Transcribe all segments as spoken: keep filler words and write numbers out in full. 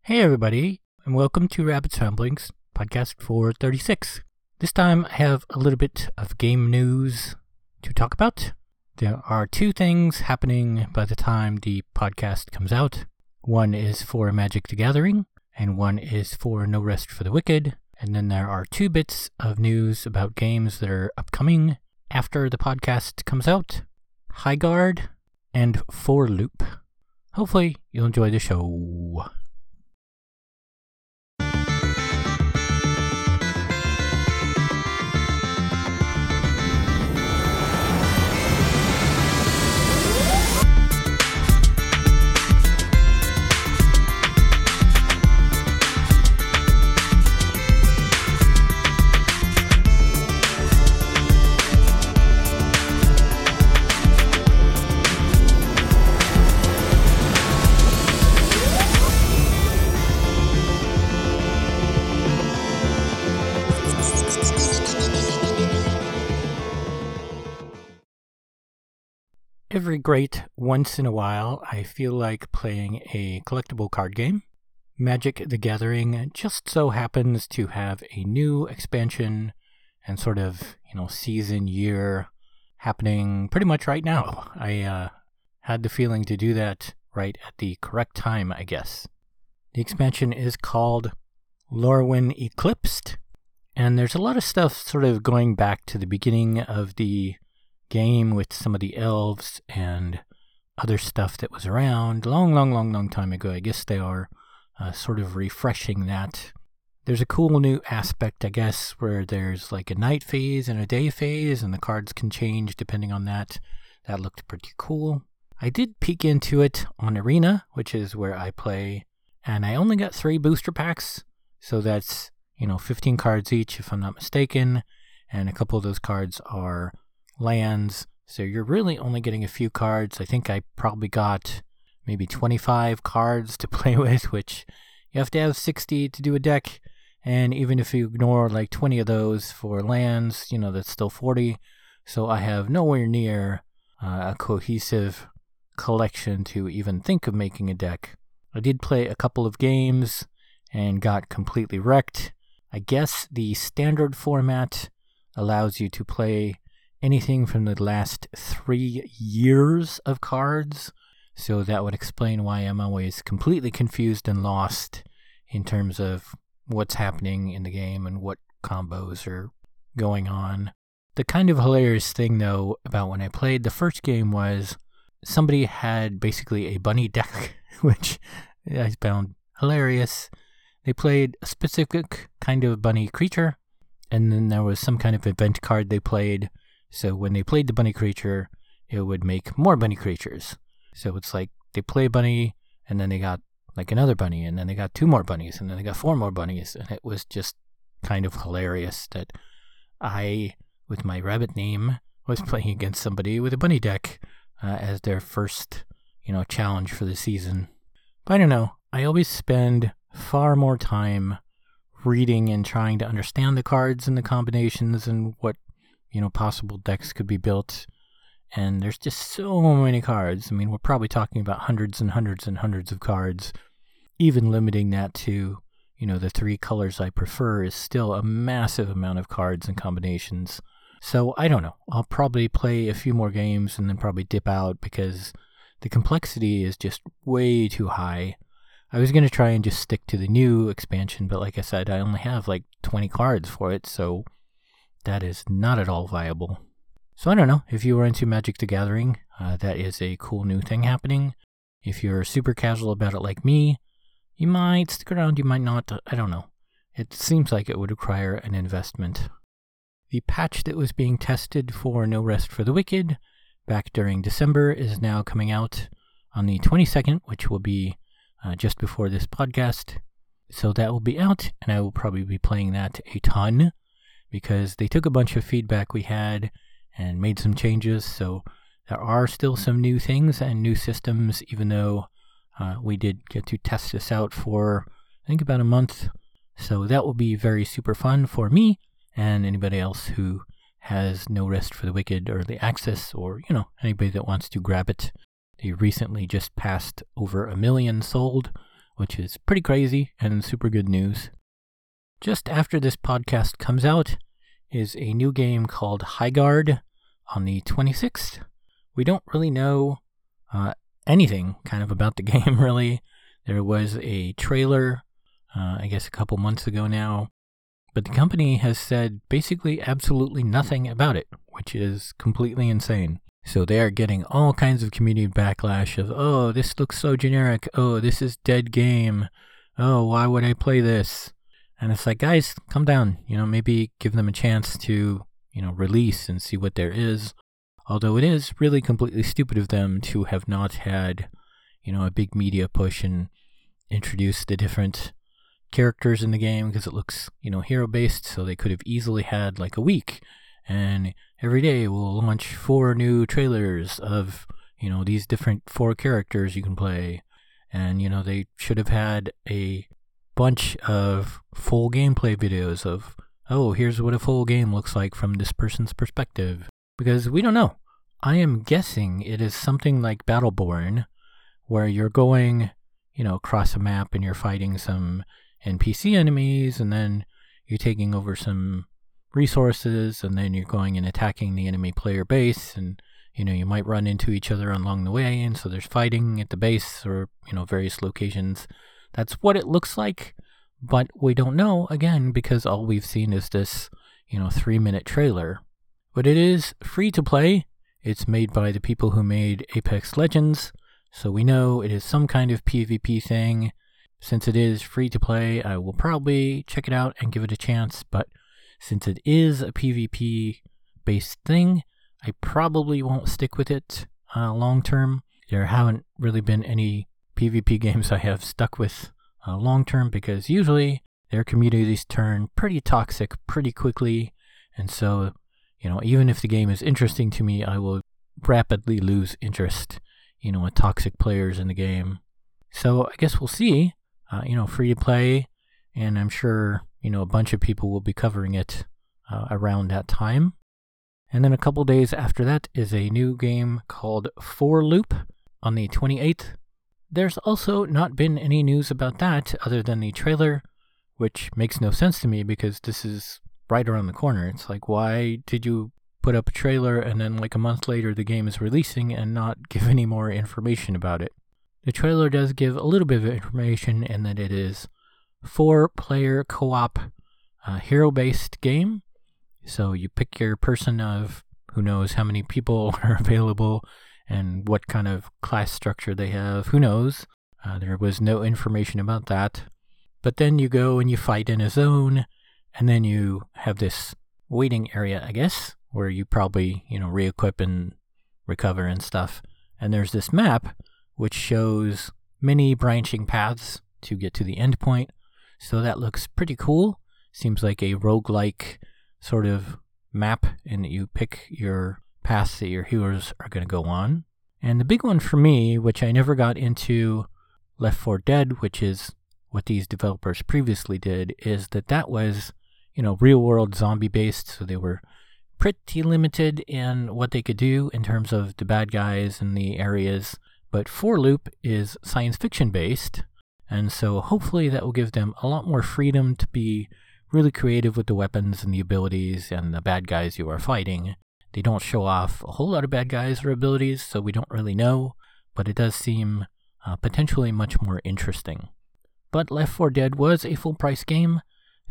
Hey everybody, and welcome to Rabbit's Ramblings, podcast four thirty-six. This time I have a little bit of game news to talk about. There are two things happening by the time the podcast comes out. One is for Magic the Gathering, and one is for No Rest for the Wicked. And then there are two bits of news about games that are upcoming after the podcast comes out. Highguard and For Loop. Hopefully you'll enjoy the show. Every great once in a while, I feel like playing a collectible card game. Magic the Gathering just so happens to have a new expansion and sort of, you know, season year happening pretty much right now. I uh, had the feeling to do that right at the correct time, I guess. The expansion is called Lorwyn Eclipsed, and there's a lot of stuff sort of going back to the beginning of the game with some of the elves and other stuff that was around long, long, long, long time ago. I guess they are uh, sort of refreshing that. There's a cool new aspect, I guess, where there's like a night phase and a day phase, and the cards can change depending on that. That looked pretty cool. I did peek into it on Arena, which is where I play, and I only got three booster packs, so that's, you know, fifteen cards each if I'm not mistaken, and a couple of those cards are lands, so you're really only getting a few cards. I think I probably got maybe twenty-five cards to play with, which you have to have sixty to do a deck, and even if you ignore like twenty of those for lands, you know, that's still forty, so I have nowhere near uh, a cohesive collection to even think of making a deck. I did play a couple of games and got completely wrecked. I guess the standard format allows you to play anything from the last three years of cards, so that would explain why I'm always completely confused and lost in terms of what's happening in the game and what combos are going on. The kind of hilarious thing, though, about when I played the first game was somebody had basically a bunny deck, which I found hilarious. They played a specific kind of bunny creature, and then there was some kind of event card they played. So when they played the bunny creature, it would make more bunny creatures. So it's like they play a bunny, and then they got like another bunny, and then they got two more bunnies, and then they got four more bunnies. And it was just kind of hilarious that I, with my rabbit name, was playing against somebody with a bunny deck uh, as their first, you know, challenge for the season. But I don't know. I always spend far more time reading and trying to understand the cards and the combinations and what, you know, possible decks could be built, and there's just so many cards. I mean, we're probably talking about hundreds and hundreds and hundreds of cards. Even limiting that to, you know, the three colors I prefer is still a massive amount of cards and combinations. So I don't know. I'll probably play a few more games and then probably dip out because the complexity is just way too high. I was going to try and just stick to the new expansion, but like I said, I only have like twenty cards for it, so that is not at all viable. So I don't know, if you were into Magic the Gathering, uh, that is a cool new thing happening. If you're super casual about it like me, you might stick around, you might not, I don't know. It seems like it would require an investment. The patch that was being tested for No Rest for the Wicked back during December is now coming out on the twenty-second, which will be uh, just before this podcast. So that will be out, and I will probably be playing that a ton, because they took a bunch of feedback we had and made some changes, so there are still some new things and new systems, even though uh, we did get to test this out for, I think, about a month. So that will be very super fun for me and anybody else who has No Rest for the Wicked early access, or, you know, anybody that wants to grab it. They recently just passed over a million sold, which is pretty crazy and super good news. Just after this podcast comes out is a new game called Highguard on the twenty-sixth. We don't really know uh, anything kind of about the game, really. There was a trailer, uh, I guess a couple months ago now, but the company has said basically absolutely nothing about it, which is completely insane. So they are getting all kinds of community backlash of, oh, this looks so generic, oh, this is dead game, oh, why would I play this? And it's like, guys, calm down, you know, maybe give them a chance to, you know, release and see what there is. Although it is really completely stupid of them to have not had, you know, a big media push and introduce the different characters in the game, because it looks, you know, hero-based, so they could have easily had like a week. And every day we'll launch four new trailers of, you know, these different four characters you can play. And, you know, they should have had a bunch of full gameplay videos of, oh, here's what a full game looks like from this person's perspective. Because we don't know. I am guessing it is something like Battleborn, where you're going, you know, across a map and you're fighting some N P C enemies, and then you're taking over some resources, and then you're going and attacking the enemy player base, and, you know, you might run into each other along the way, and so there's fighting at the base or, you know, various locations. That's what it looks like, but we don't know, again, because all we've seen is this, you know, three-minute trailer. But it is free to play. It's made by the people who made Apex Legends, so we know it is some kind of PvP thing. Since it is free to play, I will probably check it out and give it a chance, but since it is a PvP-based thing, I probably won't stick with it uh, long-term. There haven't really been any PvP games I have stuck with uh, long-term, because usually their communities turn pretty toxic pretty quickly, and so, you know, even if the game is interesting to me, I will rapidly lose interest, you know, with toxic players in the game. So I guess we'll see. Uh, you know, free to play, and I'm sure, you know, a bunch of people will be covering it uh, around that time. And then a couple days after that is a new game called For Loop on the twenty-eighth. There's also not been any news about that other than the trailer, which makes no sense to me because this is right around the corner. It's like, why did you put up a trailer and then like a month later the game is releasing and not give any more information about it? The trailer does give a little bit of information in that it is four-player co-op uh, hero-based game. So you pick your person of who knows how many people are available and what kind of class structure they have. Who knows? Uh, there was no information about that. But then you go and you fight in a zone, and then you have this waiting area, I guess, where you probably, you know, re-equip and recover and stuff. And there's this map which shows many branching paths to get to the end point. So that looks pretty cool. Seems like a roguelike sort of map in that you pick your paths that your heroes are going to go on. And the big one for me, which I never got into Left four Dead, which is what these developers previously did, is that that was, you know, real-world zombie-based, so they were pretty limited in what they could do in terms of the bad guys and the areas. But For Loop is science fiction based, and so hopefully that will give them a lot more freedom to be really creative with the weapons and the abilities and the bad guys you are fighting. They don't show off a whole lot of bad guys or abilities, so we don't really know, but it does seem uh, potentially much more interesting. But Left four Dead was a full price game,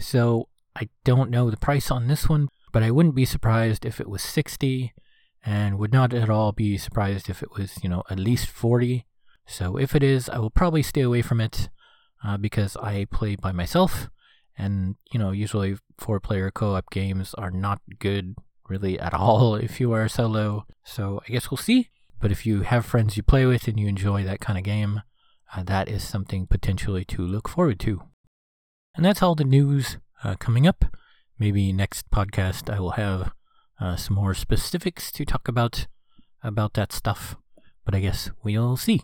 so I don't know the price on this one, but I wouldn't be surprised if it was sixty dollars. And would not at all be surprised if it was, you know, at least forty. So if it is, I will probably stay away from it uh, because I play by myself. And, you know, usually four-player co-op games are not good really at all if you are solo. So I guess we'll see. But if you have friends you play with and you enjoy that kind of game, uh, that is something potentially to look forward to. And that's all the news uh, coming up. Maybe next podcast I will have Uh, some more specifics to talk about about that stuff, but I guess we'll see.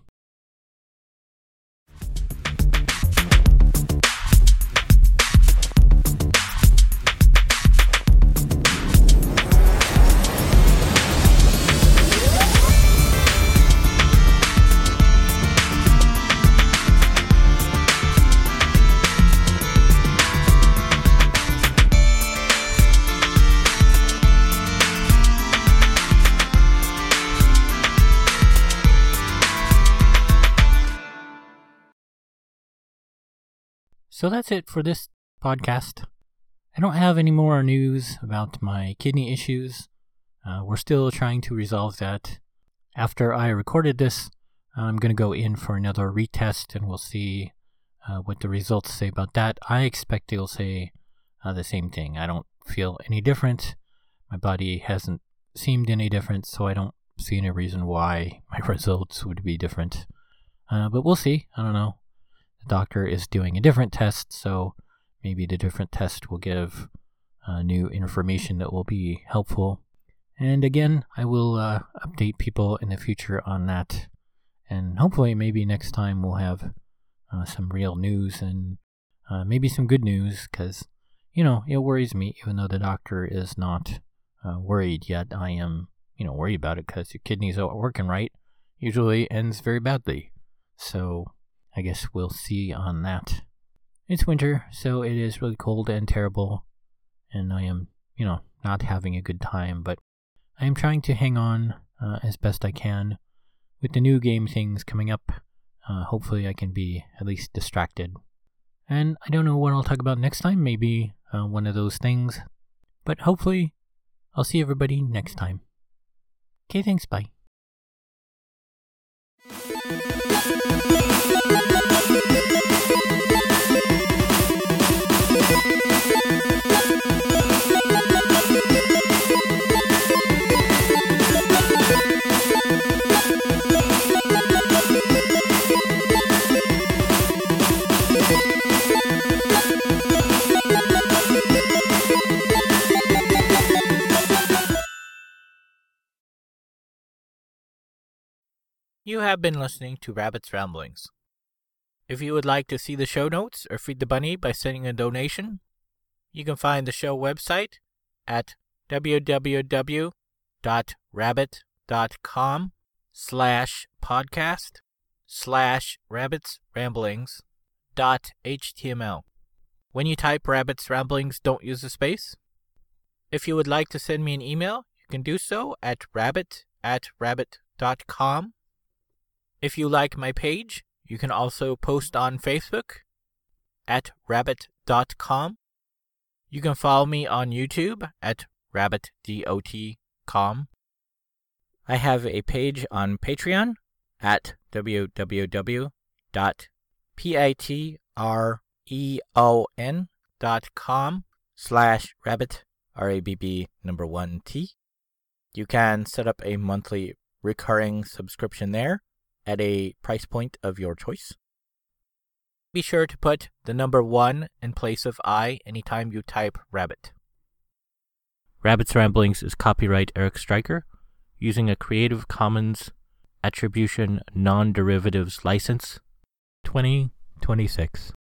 So that's it for this podcast. I don't have any more news about my kidney issues. Uh, we're still trying to resolve that. After I recorded this, I'm going to go in for another retest, and we'll see uh, what the results say about that. I expect they'll say uh, the same thing. I don't feel any different. My body hasn't seemed any different, so I don't see any reason why my results would be different. Uh, but we'll see. I don't know. The doctor is doing a different test, so maybe the different test will give uh, new information that will be helpful. And again, I will uh, update people in the future on that. And hopefully maybe next time we'll have uh, some real news and uh, maybe some good news, because, you know, it worries me, even though the doctor is not uh, worried yet. I am, you know, worried about it because your kidneys aren't working right. Usually ends very badly. So I guess we'll see on that. It's winter, so it is really cold and terrible, and I am, you know, not having a good time, but I am trying to hang on uh, as best I can. With the new game things coming up, uh, hopefully I can be at least distracted. And I don't know what I'll talk about next time, maybe uh, one of those things, but hopefully I'll see everybody next time. Okay, thanks, bye. You have been listening to Rabbit's Ramblings. If you would like to see the show notes or feed the bunny by sending a donation, you can find the show website at www.rabbit.com slash podcast slash rabbits ramblings dot html. When you type Rabbit's Ramblings, don't use a space. If you would like to send me an email, you can do so at rabbit at rabbit dot com. If you like my page, you can also post on Facebook at rabbit dot com. You can follow me on YouTube at rabbit dot com. I have a page on Patreon at www.patreon.com slash rabbit, R A B B number one T. You can set up a monthly recurring subscription there at a price point of your choice. Be sure to put the number one in place of I anytime you type rabbit. Rabbit's Ramblings is copyright Eric Stryker, using a Creative Commons Attribution Non-Derivatives License twenty twenty-six.